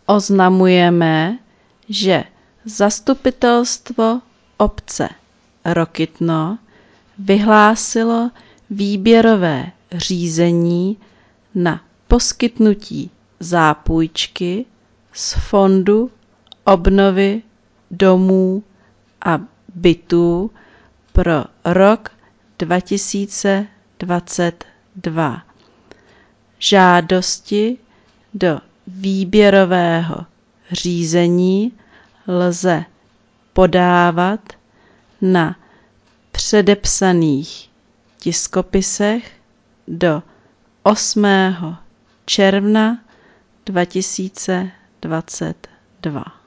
Oznamujeme, že zastupitelstvo obce Rokytno vyhlásilo výběrové řízení na poskytnutí zápůjčky z Fondu obnovy domů a bytů pro rok 2022. Žádosti do výběrového řízení lze podávat na předepsaných tiskopisech do 8. června 2022.